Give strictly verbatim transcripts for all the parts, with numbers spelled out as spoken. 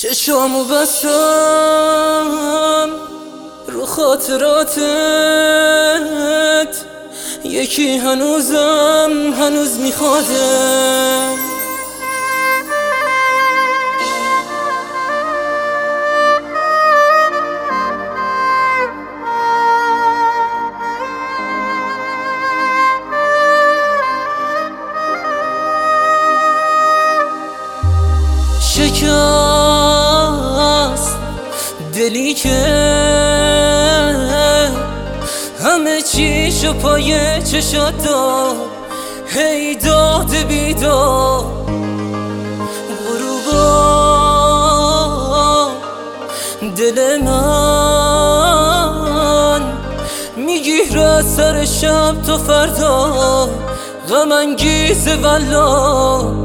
چشامو بستم رو خاطراتت، یکی هنوزم هنوز میخوادم. شکست دلی که همه چیشو پای چشات داد، هی داد بیداد غروبا دل من میگیره سر شب تا فردا، غم انگیز والا.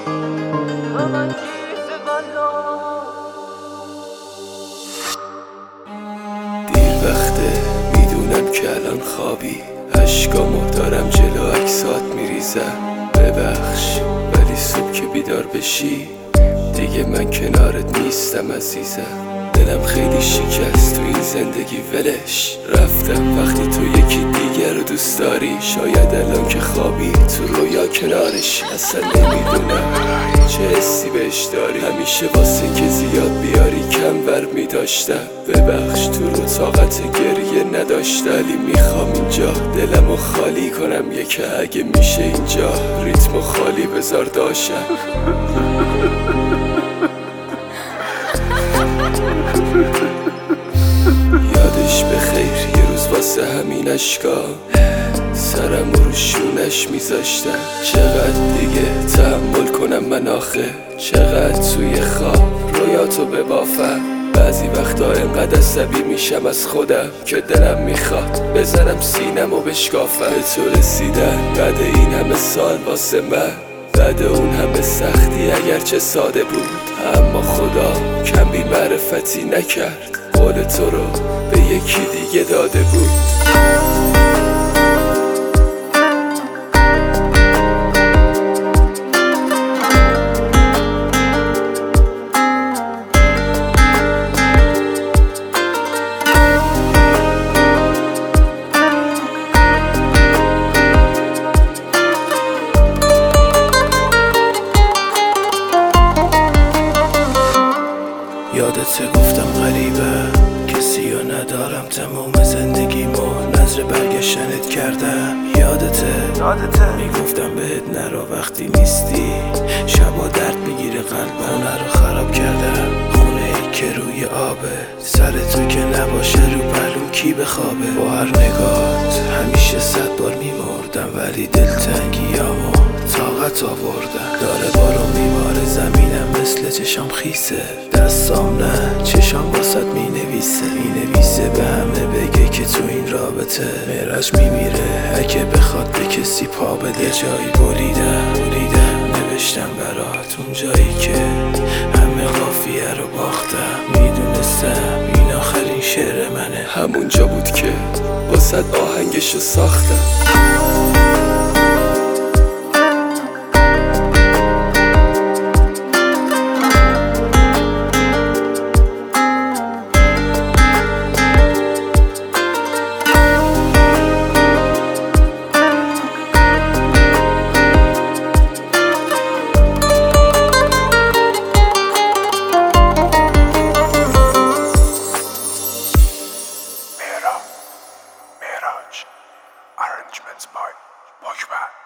دیر وقته میدونم که الان خوابی، اشکامو دارم جلو عکسات میریزم. ببخش ولی صبح که بیدار بشی دیگه من کنارت نیستم عزیزم. دلم خیلی شکست تو این زندگی ولش رفتم، وقتی تو یکی دیگر رو دوست داری. شاید الان که خوابی تو رویا کنارش، اصلا نمیدونم چه حسی بهش داری. همیشه واسه که زیاد بیاری کم بر میداشتم. ببخش تو رو طاقت گریه نداشتم، ولی میخوام اینجا دلمو خالی کنم. یکه اگه میشه اینجا ریتمو خالی بذار داشتم. یادش بخیر یه روز واسه همین اشکا سرم رو شونش میذاشتم. چقدر دیگه تحمل کنم من آخه، چقدر توی خواب رویاتو ببافم. بعضی وقتا انقدر عصبی میشم از خودم که دلم میخواد بزنم سینم و بشکافم. به تو رسیدن بعد این همه سال واسه من، بعد اون همه سختی اگرچه ساده بود، اما خدا کم بی معرفتی نکرد، قول تو رو به یکی دیگه داده بود. یادت گفتم غریبه کسی رو ندارم، تمام زندگیمو نظر برگشتنت کردم. یادته میگفتم بهت نرو وقتی نیستی، شبا درد میگیره قلبم، خونه رو خراب کردم. خونه ای که روی آبه، سر تو که نباشه رو پلوم کی بخوابه. با هر نگات همیشه صد بار میمردم، ولی دلتنگیامو طاقت آوردم. داره بارو میباره زمینم مثل چشام خیسه، دستام نه چشام واسد مینویسه. مینویسه به همه بگه که تو این رابطه معراج میمیره اگه بخواد به کسی پا بده. جایی بریدم بریدم نوشتم برات اون جایی که همه قافیه رو باختم. میدونستم این آخرین شعر منه، همونجا بود که واسد آهنگشو ساختم. Arrangements by Boyman.